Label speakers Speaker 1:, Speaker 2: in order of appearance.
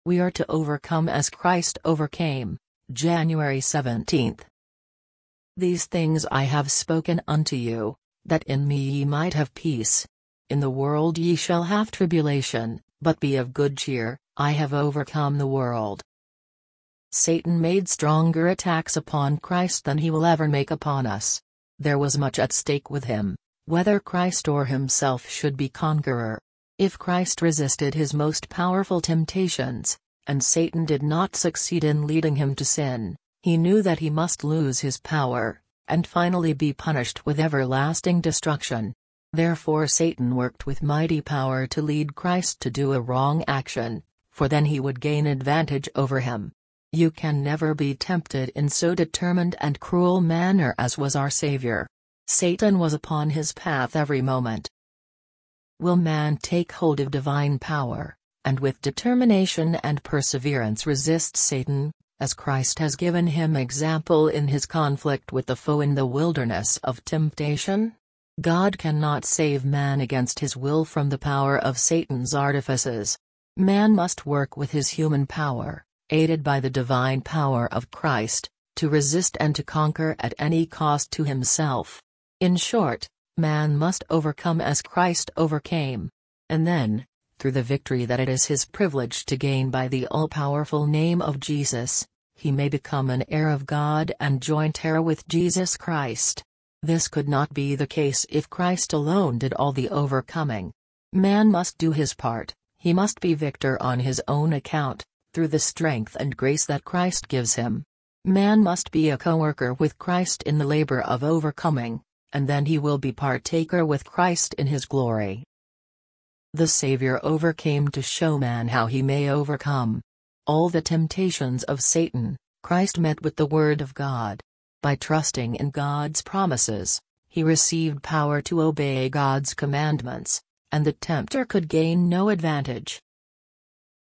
Speaker 1: We are to overcome as Christ overcame. January 17. These things I have spoken unto you, that in me ye might have peace. In the world ye shall have tribulation, but be of good cheer, I have overcome the world. Satan made stronger attacks upon Christ than he will ever make upon us. There was much at stake with him, whether Christ or himself should be conqueror. If Christ resisted his most powerful temptations, and Satan did not succeed in leading him to sin, he knew that he must lose his power, and finally be punished with everlasting destruction. Therefore Satan worked with mighty power to lead Christ to do a wrong action, for then he would gain advantage over him. You can never be tempted in so determined and cruel manner as was our Savior. Satan was upon his path every moment. Will man take hold of divine power, and with determination and perseverance resist Satan, as Christ has given him example in his conflict with the foe in the wilderness of temptation? God cannot save man against his will from the power of Satan's artifices. Man must work with his human power, aided by the divine power of Christ, to resist and to conquer at any cost to himself. In short, man must overcome as Christ overcame. And then, through the victory that it is his privilege to gain by the all-powerful name of Jesus, he may become an heir of God and joint heir with Jesus Christ. This could not be the case if Christ alone did all the overcoming. Man must do his part, he must be victor on his own account, through the strength and grace that Christ gives him. Man must be a co-worker with Christ in the labor of overcoming, and then he will be partaker with Christ in his glory. The Savior overcame to show man how he may overcome. All the temptations of Satan, Christ met with the Word of God. By trusting in God's promises, he received power to obey God's commandments, and the tempter could gain no advantage.